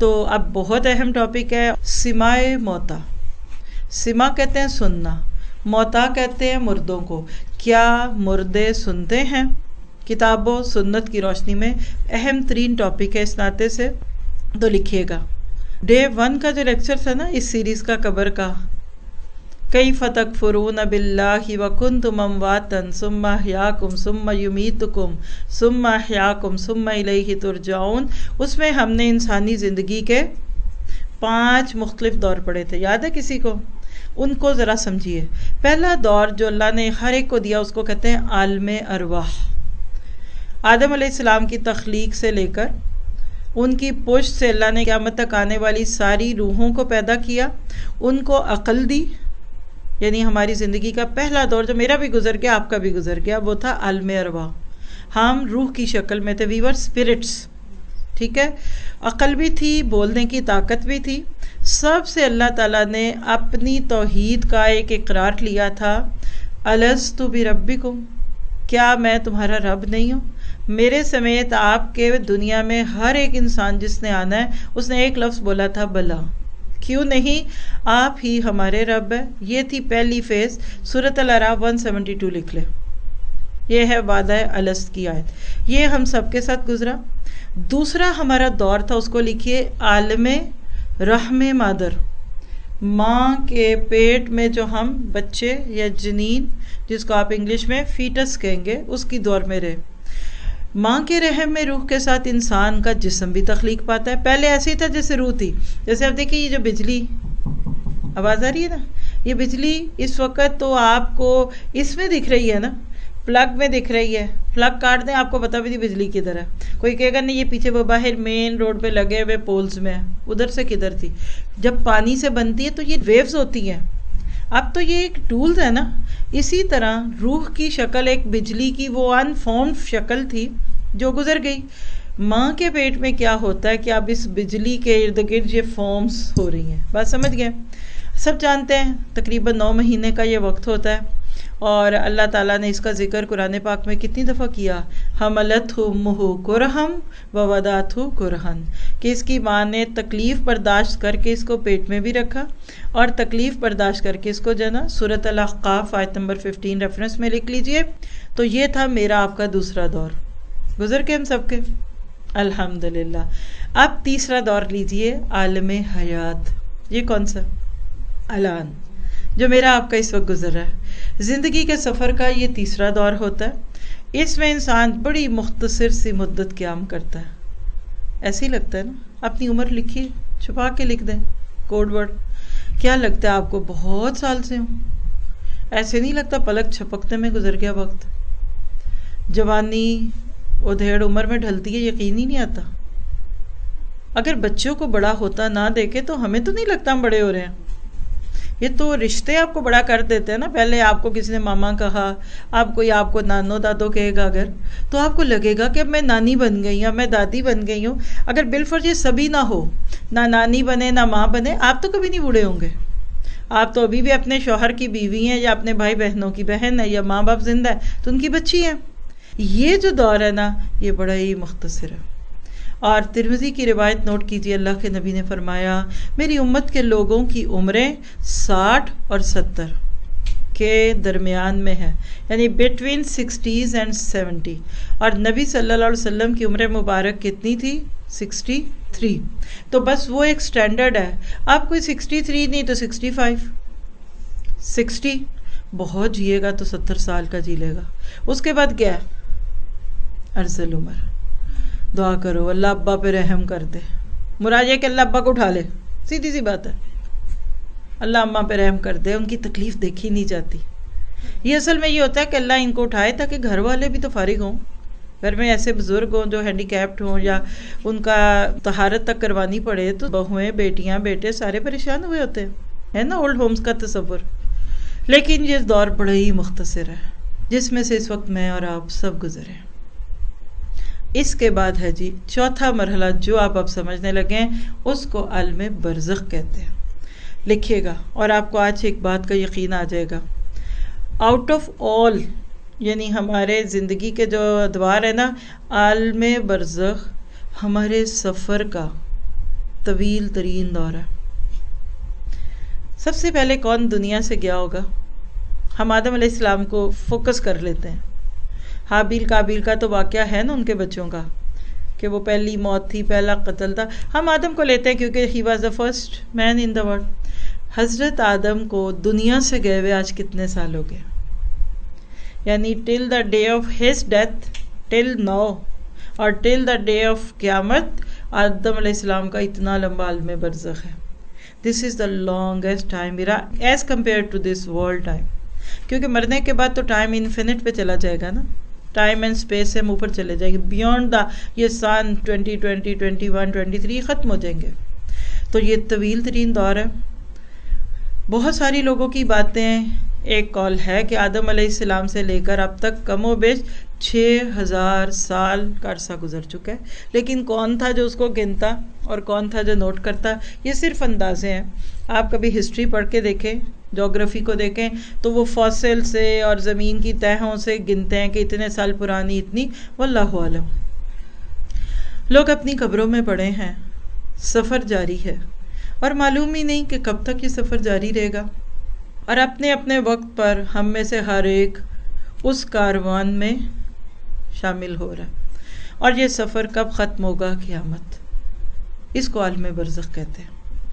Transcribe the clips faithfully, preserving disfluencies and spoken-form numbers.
تو اب بہت اہم ٹاپک ہے سماع موتا. سما کہتے ہیں سننا، موتا کہتے ہیں مردوں کو. کیا مردے سنتے ہیں؟ کتاب و سنت کی روشنی میں اہم ترین ٹاپک ہے اس ناطے سے، تو لکھیے گا. ڈے ون کا جو لیکچر تھا نا اس سیریز کا، قبر کا، کیف تکفرون باللہ وکنتم امواتا ثم احیاکم ثم یمیتکم ثم احیاکم ثم الیہ ترجعون، اس میں ہم نے انسانی زندگی کے پانچ مختلف دور پڑھے تھے. یاد ہے کسی کو؟ ان کو ذرا سمجھیے. پہلا دور جو اللہ نے ہر ایک کو دیا اس کو کہتے ہیں عالم ارواح. آدم علیہ السلام کی تخلیق سے لے کر ان کی پشت سے اللہ نے قیامت تک آنے والی ساری روحوں کو پیدا کیا، ان کو عقل دی. یعنی ہماری زندگی کا پہلا دور جو میرا بھی گزر گیا، آپ کا بھی گزر گیا، وہ تھا عالم ارواح. ہم روح کی شکل میں تھے، وی ور اسپرٹس. ٹھیک ہے، عقل بھی تھی، بولنے کی طاقت بھی تھی. سب سے اللہ تعالیٰ نے اپنی توحید کا ایک اقرار لیا تھا، الستُ بربکم، کیا میں تمہارا رب نہیں ہوں؟ میرے سمیت آپ کے دنیا میں ہر ایک انسان جس نے آنا ہے اس نے ایک لفظ بولا تھا، بلا. کیوں نہیں؟ آپ ہی ہمارے رب ہے. یہ تھی پہلی فیز. سورۃ الاعراف ایک سو بہتر لکھ لیں، یہ ہے وعدہ الست کی آیت. یہ ہم سب کے ساتھ گزرا. دوسرا ہمارا دور تھا، اس کو لکھیے عالم رحم مادر. ماں کے پیٹ میں جو ہم بچے یا جنین، جس کو آپ انگلش میں فیٹس کہیں گے، اس کی دور میں رہے. ماں کے رحم میں روح کے ساتھ انسان کا جسم بھی تخلیق پاتا ہے. پہلے ایسے ہی تھا جیسے روح تھی. جیسے آپ دیکھیے یہ جو بجلی، آواز آ رہی ہے نا، یہ بجلی اس وقت تو آپ کو اس میں دکھ رہی ہے نا، پلگ میں دکھ رہی ہے. پلگ کاٹ دیں آپ کو پتہ بھی نہیں بجلی کدھر ہے. کوئی کہے گا نہیں یہ پیچھے وہ باہر مین روڈ پہ لگے ہوئے پولز میں ہے، ادھر سے کدھر تھی. جب پانی سے بنتی ہے تو یہ ویوز ہوتی ہیں. اب تو یہ ایک ٹولز ہے نا. اسی طرح روح کی شکل ایک بجلی کی وہ انفارمڈ شکل تھی جو گزر گئی. ماں کے پیٹ میں کیا ہوتا ہے کہ اب اس بجلی کے ارد گرد یہ فارمز ہو رہی ہیں. بات سمجھ گئے؟ سب جانتے ہیں تقریباً نو مہینے کا یہ وقت ہوتا ہے، اور اللہ تعالیٰ نے اس کا ذکر قرآن پاک میں کتنی دفعہ کیا، حملتہ امہ کرہم ووضعتہ کرہن، کہ اس کی ماں نے تکلیف برداشت کر کے اس کو پیٹ میں بھی رکھا اور تکلیف برداشت کر کے اس کو جنا. سورۃ الاحقاف آیت نمبر پندرہ ریفرنس میں لکھ لیجئے. تو یہ تھا میرا آپ کا دوسرا دور، گزر کے ہم سب کے الحمدللہ. اب تیسرا دور لیجئے عالم حیات. یہ کون سا؟ الان، جو میرا آپ کا اس وقت گزر رہا ہے. زندگی کے سفر کا یہ تیسرا دور ہوتا ہے. اس میں انسان بڑی مختصر سی مدت قیام کرتا ہے. ایسے ہی لگتا ہے نا. اپنی عمر لکھیے، چھپا کے لکھ دیں کوڈ ورڈ. کیا لگتا ہے آپ کو بہت سال سے ہوں؟ ایسے نہیں لگتا، پلک چھپکتے میں گزر گیا وقت. جوانی ادھیڑ عمر میں ڈھلتی ہے، یقین ہی نہیں آتا. اگر بچوں کو بڑا ہوتا نہ دیکھے تو ہمیں تو نہیں لگتا ہم بڑے ہو رہے ہیں. یہ تو رشتے آپ کو بڑا کر دیتے ہیں نا. پہلے آپ کو کسی نے ماما کہا، آپ کوئی آپ کو نانو دادو کہے گا اگر، تو آپ کو لگے گا کہ اب میں نانی بن گئی ہوں، میں دادی بن گئی ہوں. اگر بالفرض یہ سبھی نہ ہو، نہ نانی بنے نہ ماں بنے، آپ تو کبھی نہیں بوڑھے ہوں گے. آپ تو ابھی بھی اپنے شوہر کی بیوی ہیں، یا اپنے بھائی بہنوں کی بہن ہے، یا ماں باپ زندہ ہے تو ان کی بچی ہے. یہ جو دور ہے نا یہ بڑا ہی مختصر ہے. اور ترمذی کی روایت نوٹ کیجیے، اللہ کے نبی نے فرمایا میری امت کے لوگوں کی عمریں ساٹھ اور ستر کے درمیان میں ہے، یعنی بٹوین سکسٹیز اینڈ سیونٹی. اور نبی صلی اللہ علیہ وسلم کی عمر مبارک کتنی تھی؟ Sixty three. تو بس وہ ایک سٹینڈرڈ ہے. آپ کوئی سکسٹی تھری نہیں تو سکسٹی فائیو، سکسٹی بہت جیے گا تو ستر سال کا جی لے گا. اس کے بعد کیا ہے؟ ارذل عمر. دعا کرو اللہ ابا پہ رحم کر دے. مراد یہ کہ اللہ ابا کو اٹھا لے، سیدھی سی بات ہے. اللہ اماں پہ رحم کر دے، ان کی تکلیف دیکھی نہیں جاتی. یہ اصل میں یہ ہوتا ہے کہ اللہ ان کو اٹھائے تاکہ گھر والے بھی تو فارغ ہوں. گھر میں ایسے بزرگ ہوں جو ہینڈی کیپڈ ہوں یا ان کا طہارت تک کروانی پڑے تو بہویں بیٹیاں بیٹے سارے پریشان ہوئے ہوتے ہیں، ہے نا اولڈ ہومز کا تصور. لیکن یہ دور بڑا ہی مختصر ہے جس میں سے اس وقت میں اور آپ سب گزرے. اس کے بعد ہے جی چوتھا مرحلہ جو آپ اب سمجھنے لگے ہیں، اس کو عالم برزخ کہتے ہیں. لکھیے گا اور آپ کو آج ایک بات کا یقین آ جائے گا. آؤٹ آف آل، یعنی ہمارے زندگی کے جو ادوار ہے نا، عالم برزخ ہمارے سفر کا طویل ترین دور ہے۔ سب سے پہلے کون دنیا سے گیا ہوگا؟ ہم آدم علیہ السلام کو فوکس کر لیتے ہیں۔ حابیل قابیل کا تو واقعہ ہے نا ان کے بچوں کا کہ وہ پہلی موت تھی، پہلا قتل تھا۔ ہم آدم کو لیتے ہیں کیونکہ he was the first man in the world. حضرت آدم کو دنیا سے گئے ہوئے آج کتنے سال ہو گئے؟ یعنی till the day of his death, till now اور ٹل دا ڈے آف قیامت آدم علیہ السلام کا اتنا لمبا عالم برزخ ہے۔ This is the longest time میرا as compare to this world time, کیونکہ مرنے کے بعد تو ٹائم انفینٹ پہ چلا جائے گا نا، ٹائم اینڈ اسپیس سے ہم اوپر چلے جائیں گے، بیونڈ دا یہ سن twenty twenty twenty one twenty three ختم ہو جائیں گے۔ تو یہ طویل ترین دور ہے۔ بہت ساری لوگوں کی باتیں، ایک قول ہے کہ آدم علیہ السلام سے لے کر اب تک کم و بیش چھ ہزار سال کا عرصہ گزر چکا ہے، لیکن کون تھا جو اس کو گنتا اور کون تھا جو نوٹ کرتا؟ یہ صرف اندازے ہیں۔ آپ کبھی ہسٹری پڑھ کے دیکھیں، جغرافی کو دیکھیں تو وہ فاسل سے اور زمین کی تہوں سے گنتے ہیں کہ اتنے سال پرانی اتنی، واللہ عالم۔ لوگ اپنی قبروں میں پڑے ہیں، سفر جاری ہے اور معلوم ہی نہیں کہ کب تک یہ سفر جاری رہے گا، اور اپنے اپنے وقت پر ہم میں سے ہر ایک اس کاروان میں شامل ہو رہا ہے، اور یہ سفر کب ختم ہوگا؟ قیامت۔ اس کو عالم برزخ کہتے ہیں۔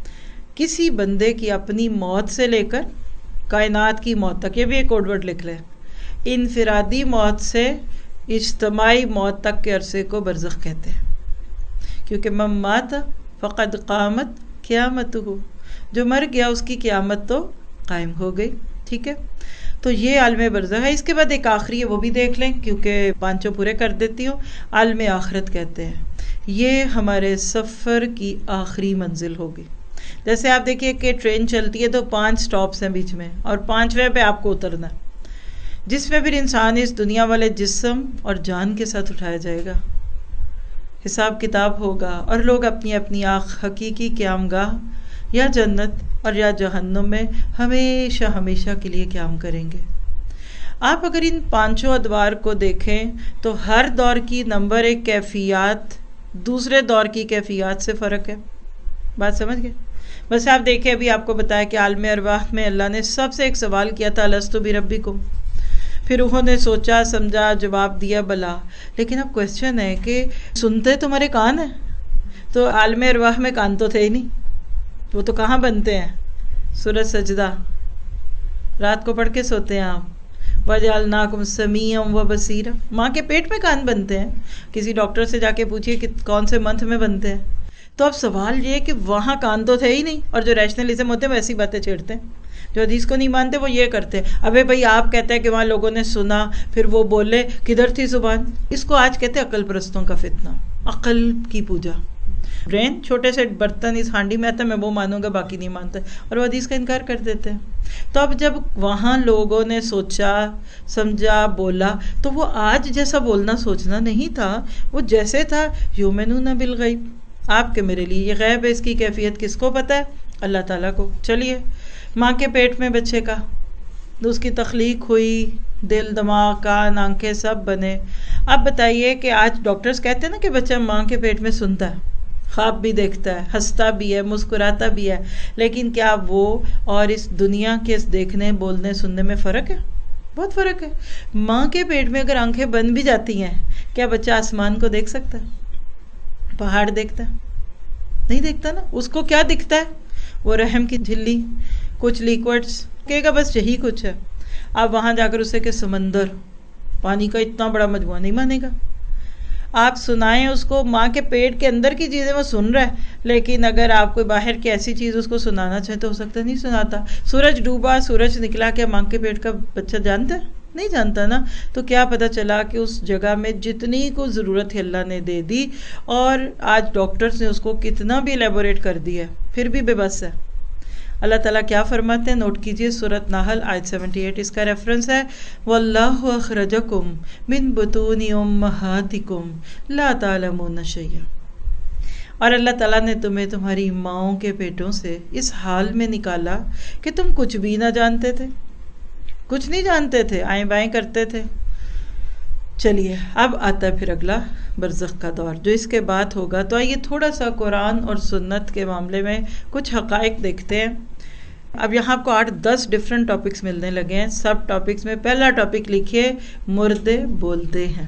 کسی بندے کی اپنی موت سے لے کر کائنات کی موت تک، یہ بھی ایک کوڈ ورڈ لکھ لیں، انفرادی موت سے اجتماعی موت تک کے عرصے کو برزخ کہتے ہیں، کیونکہ من مات فقد قامت قیامتہ، جو مر گیا اس کی قیامت تو قائم ہو گئی۔ ٹھیک ہے، تو یہ عالم برزخ ہے۔ اس کے بعد ایک آخری ہے، وہ بھی دیکھ لیں کیونکہ پانچوں پورے کر دیتی ہوں۔ عالم آخرت کہتے ہیں، یہ ہمارے سفر کی آخری منزل ہوگی۔ جیسے آپ دیکھیے کہ ٹرین چلتی ہے تو پانچ سٹاپس ہیں بیچ میں، اور پانچویں پہ آپ کو اترنا ہے، جس میں پھر انسان اس دنیا والے جسم اور جان کے ساتھ اٹھایا جائے گا، حساب کتاب ہوگا، اور لوگ اپنی اپنی حقیقی قیام گاہ یا جنت اور یا جہنم میں ہمیشہ ہمیشہ کے لیے قیام کریں گے۔ آپ اگر ان پانچوں ادوار کو دیکھیں تو ہر دور کی نمبر ایک کیفیات دوسرے دور کی کیفیات سے فرق ہے۔ بات سمجھ گئے؟ بس آپ دیکھیں، ابھی آپ کو بتایا کہ عالم ارواح میں اللہ نے سب سے ایک سوال کیا تھا، الست بربکم، پھر انہوں نے سوچا سمجھا جواب دیا بلا، لیکن اب کویسچن ہے کہ سنتے تمہارے کان ہیں؟ تو عالم ارواح میں کان تو تھے ہی نہیں، وہ تو کہاں بنتے ہیں؟ سورۃ سجدہ رات کو پڑھ کے سوتے ہیں آپ، وَجَعَلْنَاكُمْ سَمِيعًا وَبَصِيرًا، ماں کے پیٹ میں کان بنتے ہیں؟ کسی ڈاکٹر سے جا کے پوچھئے کہ کون سے منتھ میں بنتے ہیں؟ تو اب سوال یہ ہے کہ وہاں کان تو تھے ہی نہیں، اور جو ریشنلزم ہوتے ہیں ویسی باتیں چھیڑتے ہیں، جو حدیث کو نہیں مانتے وہ یہ کرتے ہیں، ابے بھائی آپ کہتے ہیں کہ وہاں لوگوں نے سنا پھر وہ بولے، کدھر تھی زبان؟ اس کو آج کہتے ہیں عقل پرستوں کا فتنہ، عقل کی پوجا۔ برین چھوٹے سے برتن اس ہانڈی میں آتا ہے، میں وہ مانوں گا باقی نہیں مانتا، اور وہ حدیث کا انکار کر دیتے ہیں۔ تو اب جب وہاں لوگوں نے سوچا سمجھا بولا تو وہ آج جیسا بولنا سوچنا نہیں تھا، وہ جیسے تھا یؤمنون بالغیب، آپ کے میرے لیے یہ غیب ہے، اس کی کیفیت کس کو پتہ ہے؟ اللہ تعالیٰ کو۔ چلیے، ماں کے پیٹ میں بچے کا اس کی تخلیق ہوئی، دل دماغ کان آنکھیں سب بنے۔ اب بتائیے کہ آج ڈاکٹرز کہتے ہیں نا کہ بچہ ماں کے پیٹ میں سنتا ہے، خواب بھی دیکھتا ہے، ہنستا بھی ہے، مسکراتا بھی ہے، لیکن کیا وہ اور اس دنیا کے دیکھنے بولنے سننے میں فرق ہے؟ بہت فرق ہے۔ ماں کے پیٹ میں اگر آنکھیں بند بھی جاتی ہیں، کیا بچہ آسمان کو دیکھ سکتا ہے؟ پہاڑ دیکھتا ہے؟ نہیں دیکھتا نا۔ اس کو کیا دکھتا ہے؟ وہ رحم کی جھلی، کچھ لیکوڈز، کہے گا بس یہی کچھ ہے۔ آپ وہاں جا کر اسے کہ سمندر، پانی کا اتنا بڑا مجموعہ، نہیں مانے گا۔ آپ سنائیں اس کو ماں کے پیٹ کے اندر کی چیزیں وہ سن رہا ہے، لیکن اگر آپ کوئی باہر کی ایسی چیز اس کو سنانا چاہے تو ہو سکتا ہے نہیں سناتا۔ سورج ڈوبا، سورج نکلا، کیا ماں کے پیٹ کا بچہ جانتا ہے؟ نہیں جانتا نا۔ تو کیا پتہ چلا کہ اس جگہ میں جتنی کو ضرورت ہے اللہ نے دے دی، اور آج ڈاکٹرز نے اس کو کتنا بھی ایلیبوریٹ کر دیا ہے پھر بھی بے بس ہے۔ اللہ تعالیٰ کیا فرماتے ہیں؟ نوٹ کیجئے، سورۃ نحل آیت اٹھہتر، اس کا ریفرنس ہے وَاللَّهُ أَخْرَجَكُم مِّن بُطُونِ أُمَّهَاتِكُمْ لَا تَعْلَمُونَ شَيْئًا، اور اللہ تعالیٰ نے تمہیں تمہاری ماؤں کے پیٹوں سے اس حال میں نکالا کہ تم کچھ بھی نہ جانتے تھے، کچھ نہیں جانتے تھے، آئیں بائیں کرتے تھے، چلیے اب آتا ہے پھر اگلا برزخ کا دور جو اس کے بعد ہوگا. تو آئیے تھوڑا سا قرآن اور سنت کے معاملے میں کچھ حقائق دیکھتے ہیں. اب یہاں آپ کو آٹھ دس ڈفرینٹ ٹاپکس ملنے لگے ہیں. سب ٹاپکس میں پہلا ٹاپک لکھیے مردے بولتے ہیں.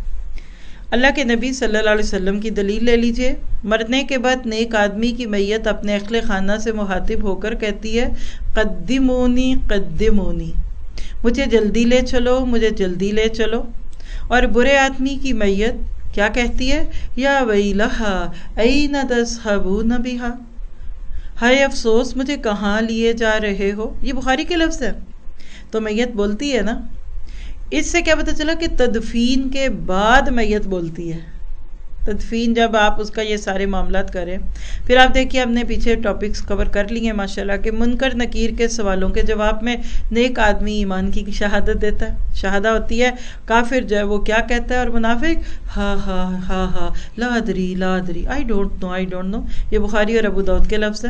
اللہ کے نبی صلی اللہ علیہ وسلم کی دلیل لے لیجئے. مرنے کے بعد نیک آدمی کی میت اپنے اہل خانہ سے مخاطب ہو کر کہتی ہے قدمونی قدمونی، مجھے جلدی لے چلو مجھے جلدی لے چلو. اور برے آدمی کی میت کیا کہتی ہے یا ویلہا این تذہبون بہا، ہائے افسوس مجھے کہاں لیے جا رہے ہو. یہ بخاری کے لفظ ہیں. تو میت بولتی ہے نا. اس سے کیا پتہ چلا کہ تدفین کے بعد میت بولتی ہے. تدفین جب آپ اس کا یہ سارے معاملات کریں. پھر آپ دیکھیے ہم نے پیچھے ٹاپکس کور کر لی ہیں ماشاءاللہ کہ منکر نکیر کے سوالوں کے جواب میں نیک آدمی ایمان کی شہادت دیتا ہے. شہادہ ہوتی ہے. کافر جو ہے وہ کیا کہتا ہے اور منافق ہاں ہاں ہاں ہاں لا ادری لا ادری I don't know I don't know. یہ بخاری اور ابو داؤد کے لفظ ہے.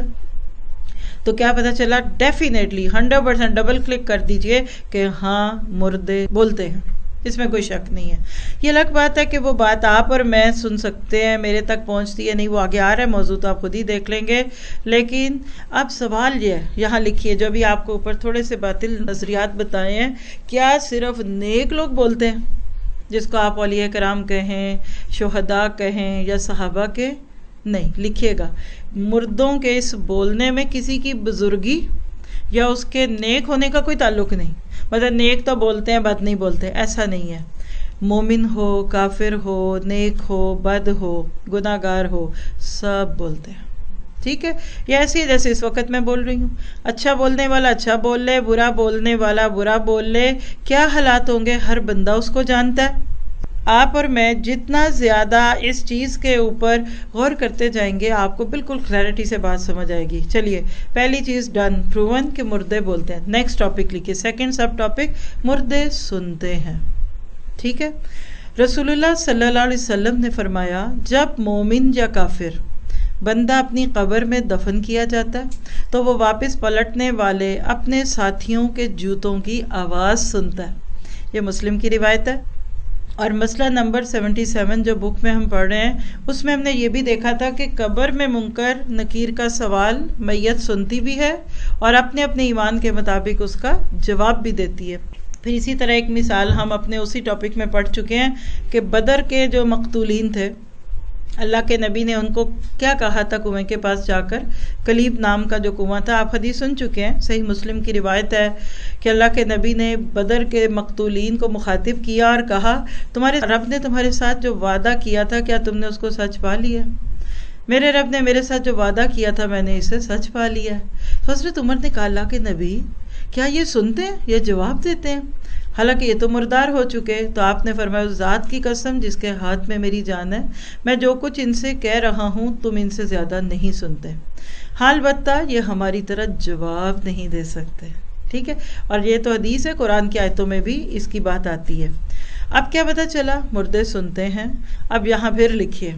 تو کیا پتہ چلا definitely hundred percent double click کر دیجئے کہ ہاں مردے بولتے ہیں. اس میں کوئی شک نہیں ہے. یہ الگ بات ہے کہ وہ بات آپ اور میں سن سکتے ہیں میرے تک پہنچتی ہے نہیں، وہ آگے آ رہا ہے موضوع تو آپ خود ہی دیکھ لیں گے. لیکن اب سوال یہ ہے یہاں لکھیے جو بھی آپ کو اوپر تھوڑے سے باطل نظریات بتائے ہیں، کیا صرف نیک لوگ بولتے ہیں جس کو آپ اولیاء کرام کہیں شہداء کہیں یا صحابہ کے؟ نہیں. لکھیے گا مردوں کے اس بولنے میں کسی کی بزرگی یا اس کے نیک ہونے کا کوئی تعلق نہیں. مطلب نیک تو بولتے ہیں بد نہیں بولتے، ایسا نہیں ہے. مومن ہو کافر ہو نیک ہو بد ہو گناہ گار ہو سب بولتے ہیں. ٹھیک ہے. یہ ایسے ہی جیسے اس وقت میں بول رہی ہوں. اچھا بولنے والا اچھا بول لے، برا بولنے والا برا بول لے. کیا حالات ہوں گے ہر بندہ اس کو جانتا ہے. آپ اور میں جتنا زیادہ اس چیز کے اوپر غور کرتے جائیں گے آپ کو بالکل کلیئرٹی سے بات سمجھ آئے گی. چلیے پہلی چیز ڈن، پروون کہ مردے بولتے ہیں. نیکسٹ ٹاپک لکھیے سیکنڈ سب ٹاپک مردے سنتے ہیں. ٹھیک ہے. رسول اللہ صلی اللہ علیہ وسلم نے فرمایا جب مومن یا کافر بندہ اپنی قبر میں دفن کیا جاتا ہے تو وہ واپس پلٹنے والے اپنے ساتھیوں کے جوتوں کی آواز سنتا ہے. یہ مسلم کی روایت ہے. اور مسئلہ نمبر سیونٹی سیون جو بک میں ہم پڑھ رہے ہیں اس میں ہم نے یہ بھی دیکھا تھا کہ قبر میں منکر نکیر کا سوال میت سنتی بھی ہے اور اپنے اپنے ایمان کے مطابق اس کا جواب بھی دیتی ہے. پھر اسی طرح ایک مثال ہم اپنے اسی ٹاپک میں پڑھ چکے ہیں کہ بدر کے جو مقتولین تھے اللہ کے نبی نے ان کو کیا کہا تھا کنویں کے پاس جا کر. کلیب نام کا جو کنواں تھا آپ حدیث سن چکے ہیں. صحیح مسلم کی روایت ہے کہ اللہ کے نبی نے بدر کے مقتولین کو مخاطب کیا اور کہا تمہارے رب نے تمہارے ساتھ جو وعدہ کیا تھا کیا تم نے اس کو سچ پا لیا؟ میرے رب نے میرے ساتھ جو وعدہ کیا تھا میں نے اسے سچ پا لیا. تو حضرت عمر نے کہا اللہ کے نبی کیا یہ سنتے ہیں یہ جواب دیتے ہیں؟ حالانکہ یہ تو مردار ہو چکے. تو آپ نے فرمایا اس ذات کی قسم جس کے ہاتھ میں میری جان ہے میں جو کچھ ان سے کہہ رہا ہوں تم ان سے زیادہ نہیں سنتے. حال البتہ یہ ہماری طرح جواب نہیں دے سکتے. ٹھیک ہے. اور یہ تو حدیث ہے قرآن کی آیتوں میں بھی اس کی بات آتی ہے. اب کیا پتہ چلا مردے سنتے ہیں. اب یہاں پھر لکھیے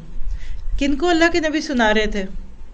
کن کو اللہ کے نبی سنا رہے تھے؟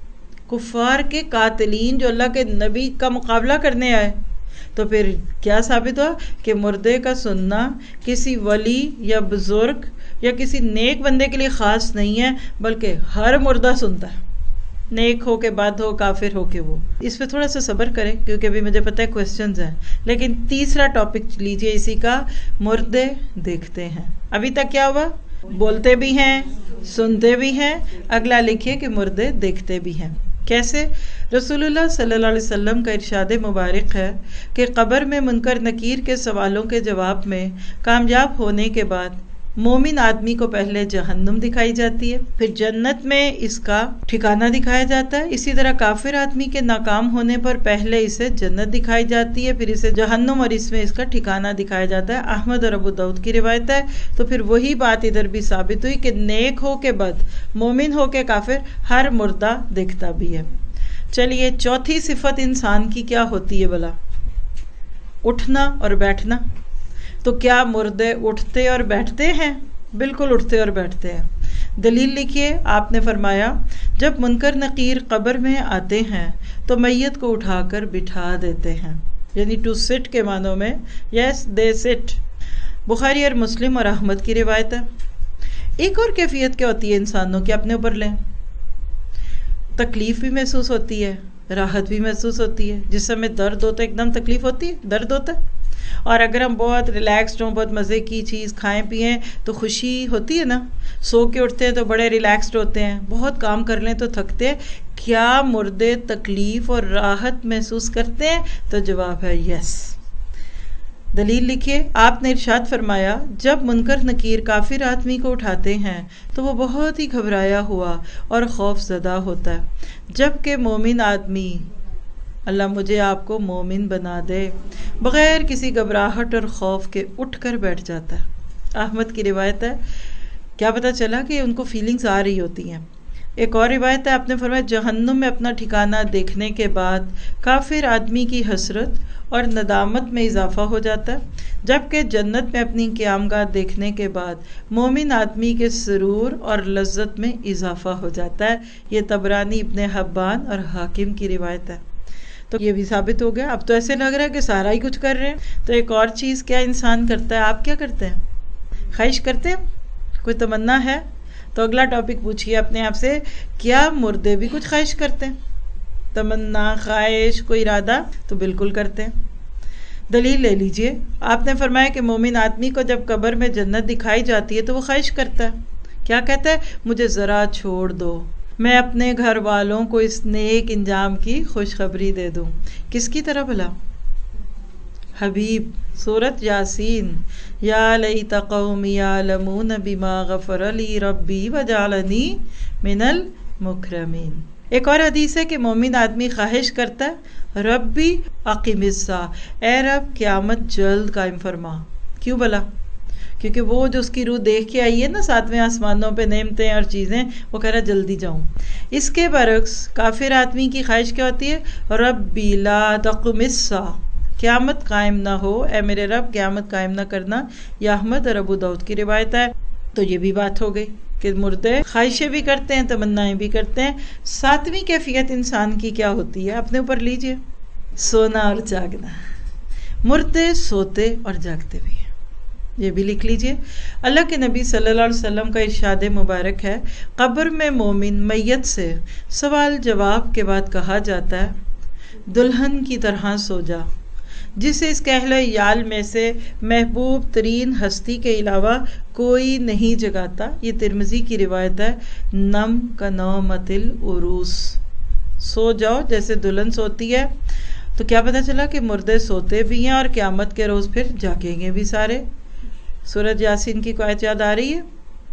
کفار کے قاتلین جو اللہ کے نبی کا مقابلہ کرنے آئے. تو پھر کیا ثابت ہوا کہ مردے کا سننا کسی ولی یا بزرگ یا کسی نیک بندے کے لیے خاص نہیں ہے بلکہ ہر مردہ سنتا ہے، نیک ہو کے بد ہو کافر ہو کے وہ. اس پہ تھوڑا سا صبر کریں کیونکہ ابھی مجھے پتہ ہے کوسچنز ہیں. لیکن تیسرا ٹاپک لیجئے اسی کا مردے دیکھتے ہیں. ابھی تک کیا ہوا؟ بولتے بھی ہیں سنتے بھی ہیں. اگلا لکھیے کہ مردے دیکھتے بھی ہیں. کیسے؟ رسول اللہ صلی اللہ علیہ وسلم کا ارشاد مبارک ہے کہ قبر میں منکر نکیر کے سوالوں کے جواب میں کامیاب ہونے کے بعد مومن آدمی کو پہلے جہنم دکھائی جاتی ہے، پھر جنت میں اس کا ٹھکانہ دکھایا جاتا ہے. اسی طرح کافر آدمی کے ناکام ہونے پر پہلے اسے جنت دکھائی جاتی ہے، پھر اسے جہنم اور اس میں اس کا ٹھکانہ دکھایا جاتا ہے. احمد اور ابو داؤد کی روایت ہے. تو پھر وہی بات ادھر بھی ثابت ہوئی کہ نیک ہو کے بد مومن ہو کے کافر ہر مردہ دیکھتا بھی ہے. چلیے چوتھی صفت انسان کی کیا ہوتی ہے بلا؟ اٹھنا اور بیٹھنا. تو کیا مردے اٹھتے اور بیٹھتے ہیں؟ بالکل اٹھتے اور بیٹھتے ہیں. دلیل لکھیے. آپ نے فرمایا جب منکر نکیر قبر میں آتے ہیں تو میت کو اٹھا کر بٹھا دیتے ہیں. یعنی ٹو سٹ کے معنوں میں یس دے سٹ. بخاری اور مسلم اور احمد کی روایت ہے۔ ایک اور کیفیت کیا ہوتی ہے انسانوں کی، اپنے اوپر لیں، تکلیف بھی محسوس ہوتی ہے، راحت بھی محسوس ہوتی ہے۔ جس سمے درد ہوتا ہے ایک دم تکلیف ہوتی ہے، درد ہوتا ہے، اور اگر ہم بہت ریلیکسڈ ہوں، بہت مزے کی چیز کھائیں پئیں تو خوشی ہوتی ہے نا، سو کے اٹھتے ہیں تو بڑے ریلیکسڈ ہوتے ہیں، بہت کام کر لیں تو تھکتے ہیں۔ کیا مردے تکلیف اور راحت محسوس کرتے ہیں؟ تو جواب ہے یس۔ دلیل لکھیے، آپ نے ارشاد فرمایا جب منکر نکیر کافر آدمی کو اٹھاتے ہیں تو وہ بہت ہی گھبرایا ہوا اور خوف زدہ ہوتا ہے، جبکہ مومن آدمی، اللہ مجھے آپ کو مومن بنا دے، بغیر کسی گھبراہٹ اور خوف کے اٹھ کر بیٹھ جاتا ہے۔ احمد کی روایت ہے، کیا پتہ چلا کہ ان کو فیلنگز آ رہی ہوتی ہیں۔ ایک اور روایت ہے، آپ نے فرمایا جہنم میں اپنا ٹھکانہ دیکھنے کے بعد کافر آدمی کی حسرت اور ندامت میں اضافہ ہو جاتا ہے، جبکہ جنت میں اپنی قیامگاہ دیکھنے کے بعد مومن آدمی کے سرور اور لذت میں اضافہ ہو جاتا ہے۔ یہ طبرانی، ابن حبان اور حاکم کی روایت ہے۔ تو یہ بھی ثابت ہو گیا۔ اب تو ایسے لگ رہا ہے کہ سارا ہی کچھ کر رہے ہیں، تو ایک اور چیز کیا انسان کرتا ہے؟ آپ کیا کرتے ہیں؟ خواہش کرتے ہیں؟ کوئی تمنا ہے؟ تو اگلا ٹاپک پوچھیے اپنے آپ سے، کیا مردے بھی کچھ خواہش کرتے ہیں؟ تمنا، خواہش، کوئی ارادہ؟ تو بالکل کرتے ہیں۔ دلیل لے لیجئے، آپ نے فرمایا کہ مومن آدمی کو جب قبر میں جنت دکھائی جاتی ہے تو وہ خواہش کرتا ہے، کیا کہتا ہے؟ مجھے ذرا چھوڑ دو، میں اپنے گھر والوں کو اس نیک انجام کی خوشخبری دے دوں۔ کس کی طرح بھلا؟ حبیب، سورۃ یاسین، یا لیت قومی یعلمون بما غفر لی ربی وجعلنی من المکرمین۔ ایک اور حدیث ہے کہ مومن آدمی خواہش کرتا ہے، ربی اقیم الساعہ، اے رب قیامت جلد قائم فرما۔ کیوں بھلا؟ کیونکہ وہ جو اس کی روح دیکھ کے آئی ہے نا ساتویں آسمانوں پہ نعمتیں اور چیزیں، وہ کہہ رہا جلدی جاؤں۔ اس کے برعکس کافر آدمی کی خواہش کیا ہوتی ہے؟ ربی لا تقم الساعہ، قیامت قائم نہ ہو، اے میرے رب قیامت قائم نہ کرنا۔ یہ احمد اور ابو داؤد کی روایت ہے۔ تو یہ بھی بات ہو گئی کہ مردے خواہشیں بھی کرتے ہیں، تمنائیں بھی کرتے ہیں۔ ساتویں کیفیت انسان کی کیا ہوتی ہے؟ اپنے اوپر لیجئے، سونا اور جاگنا۔ مردے سوتے اور جاگتے بھی ہیں، یہ بھی لکھ لیجئے۔ اللہ کے نبی صلی اللہ علیہ وسلم کا ارشاد مبارک ہے، قبر میں مومن میت سے سوال جواب کے بعد کہا جاتا ہے، دلہن کی طرح سو جا، جسے اس کے اہل عیال میں سے محبوب ترین ہستی کے علاوہ کوئی نہیں جگاتا۔ یہ ترمذی کی روایت ہے، نم کا نومۃ العروس، سو جاؤ جیسے دلہن سوتی ہے۔ تو کیا پتہ چلا کہ مردے سوتے بھی ہیں اور قیامت کے روز پھر جاگیں گے بھی سارے۔ سورۃ یاسین کی آیت یاد آ رہی ہے،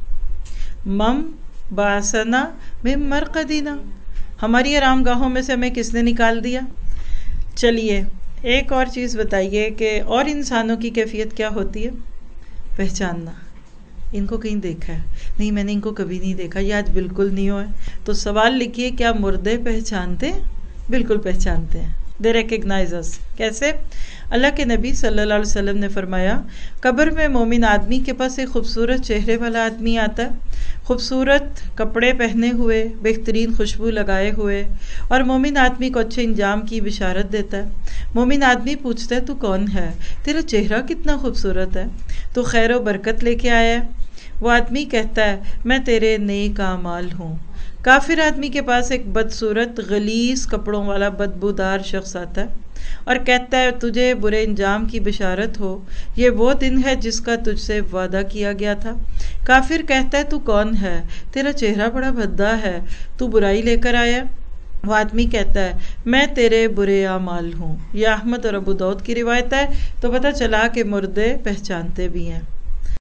مم باسنا من مرقدنا، ہماری آرام گاہوں میں سے ہمیں کس نے نکال دیا۔ چلیے ایک اور چیز بتائیے کہ اور انسانوں کی کیفیت کیا ہوتی ہے؟ پہچاننا۔ ان کو کہیں دیکھا ہے؟ نہیں، میں نے ان کو کبھی نہیں دیکھا، یہ آج بالکل نہیں ہوا ہے۔ تو سوال لکھیے، کیا مردے پہچانتے ہیں؟ بالکل پہچانتے ہیں۔ They recognise us. کیسے؟ اللہ کے نبی صلی اللہ علیہ وسلم نے فرمایا، قبر میں مومن آدمی کے پاس ایک خوبصورت چہرے والا آدمی آتا ہے، خوبصورت کپڑے پہنے ہوئے، بہترین خوشبو لگائے ہوئے، اور مومن آدمی کو اچھے انجام کی بشارت دیتا ہے۔ مومن آدمی پوچھتا ہے، تو کون ہے؟ تیرا چہرہ کتنا خوبصورت ہے، تو خیر و برکت لے کے آیا ہے؟ وہ آدمی کہتا ہے، میں تیرے نیک اعمال ہوں۔ کافر آدمی کے پاس ایک بدصورت غلیظ کپڑوں والا بدبودار شخص آتا ہے اور کہتا ہے، تجھے برے انجام کی بشارت ہو، یہ وہ دن ہے جس کا تجھ سے وعدہ کیا گیا تھا۔ کافر کہتا ہے، تو کون ہے؟ تیرا چہرہ بڑا بھدا ہے، تو برائی لے کر آیا۔ وہ آدمی کہتا ہے، میں تیرے برے اعمال ہوں۔ یہ احمد اور ابو داؤد کی روایت ہے۔ تو پتہ چلا کہ مردے پہچانتے بھی ہیں۔